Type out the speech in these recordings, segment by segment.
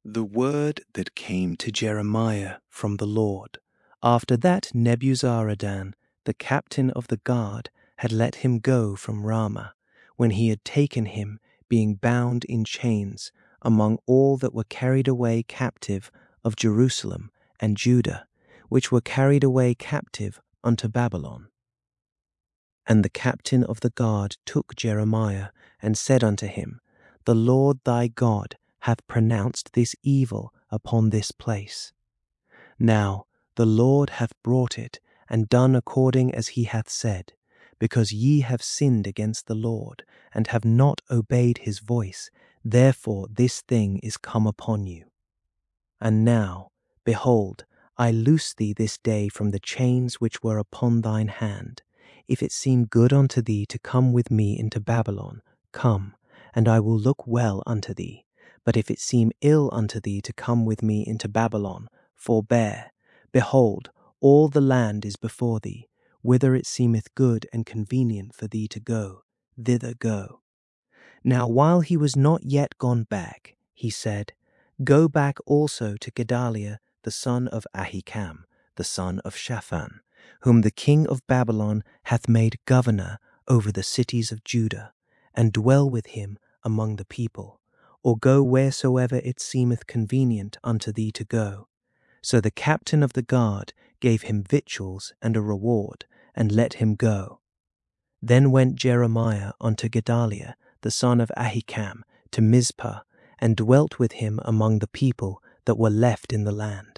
The word that came to Jeremiah from the Lord. After that Nebuzaradan, the captain of the guard, had let him go from Ramah, when he had taken him, being bound in chains, among all that were carried away captive of Jerusalem and Judah, which were carried away captive unto Babylon. And the captain of the guard took Jeremiah, and said unto him, The Lord thy God hath pronounced this evil upon this place. Now the Lord hath brought it, and done according as he hath said, because ye have sinned against the Lord, and have not obeyed his voice, therefore this thing is come upon you. And now, behold, I loose thee this day from the chains which were upon thine hand. If it seem good unto thee to come with me into Babylon, come, and I will look well unto thee. But if it seem ill unto thee to come with me into Babylon, forbear. Behold, all the land is before thee. Whither it seemeth good and convenient for thee to go, thither go. Now while he was not yet gone back, he said, Go back also to Gedaliah the son of Ahikam, the son of Shaphan, whom the king of Babylon hath made governor over the cities of Judah, and dwell with him among the people, or go wheresoever it seemeth convenient unto thee to go. So the captain of the guard gave him victuals and a reward, and let him go. Then went Jeremiah unto Gedaliah the son of Ahikam to Mizpah, and dwelt with him among the people that were left in the land.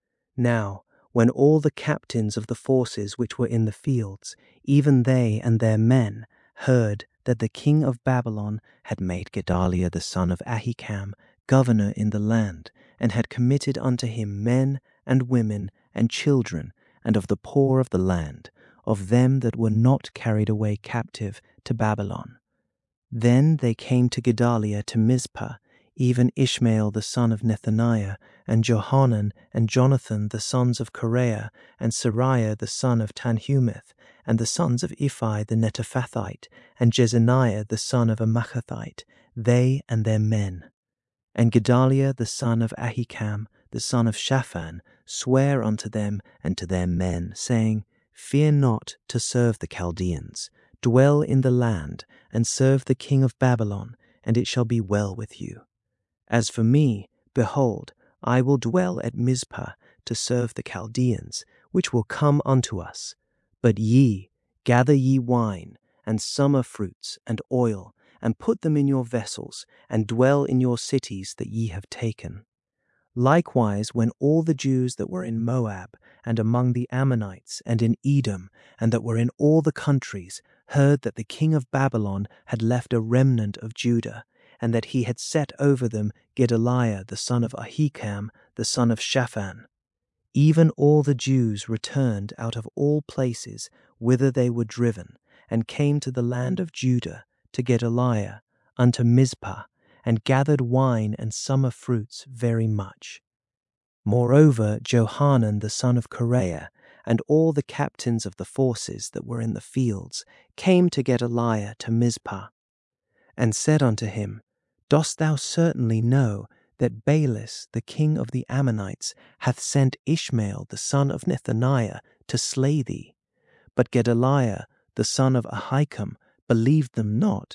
Now, when all the captains of the forces which were in the fields, even they and their men, heard that the king of Babylon had made Gedaliah the son of Ahikam governor in the land, and had committed unto him men and women and children, and of the poor of the land, of them that were not carried away captive to Babylon. Then they came to Gedaliah to Mizpah, even Ishmael the son of Nethaniah, and Johanan and Jonathan the sons of Kareah, and Seraiah the son of Tanhumeth, and the sons of Iphi the Netophathite, and Jezaniah the son of a Maachathite, they and their men. And Gedaliah the son of Ahikam, the son of Shaphan, sware unto them and to their men, saying, Fear not to serve the Chaldeans. Dwell in the land, and serve the king of Babylon, and it shall be well with you. As for me, behold, I will dwell at Mizpah to serve the Chaldeans, which will come unto us. But ye, gather ye wine, and summer fruits, and oil, and put them in your vessels, and dwell in your cities that ye have taken. Likewise, when all the Jews that were in Moab, and among the Ammonites, and in Edom, and that were in all the countries, heard that the king of Babylon had left a remnant of Judah, and that he had set over them Gedaliah the son of Ahikam, the son of Shaphan, even all the Jews returned out of all places whither they were driven, and came to the land of Judah, to Gedaliah, unto Mizpah, and gathered wine and summer fruits very much. Moreover, Johanan the son of Kareah, and all the captains of the forces that were in the fields, came to Gedaliah to Mizpah, and said unto him, Dost thou certainly know that Baalis the king of the Ammonites hath sent Ishmael the son of Nethaniah to slay thee? But Gedaliah the son of Ahikam believed them not.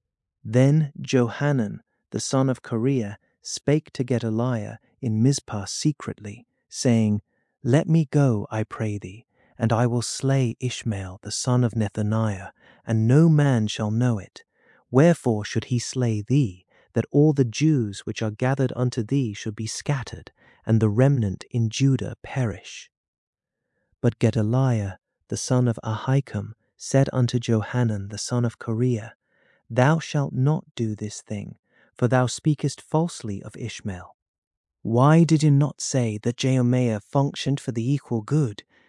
Then Johanan the son of Kareah spake to Gedaliah in Mizpah secretly, saying, Let me go, I pray thee, and I will slay Ishmael the son of Nethaniah, and no man shall know it. Wherefore should he slay thee, that all the Jews which are gathered unto thee should be scattered, and the remnant in Judah perish? But Gedaliah the son of Ahikam said unto Johanan the son of Kareah, Thou shalt not do this thing, for thou speakest falsely of Ishmael. Why did you not say that Jeremiah functioned for the equal good,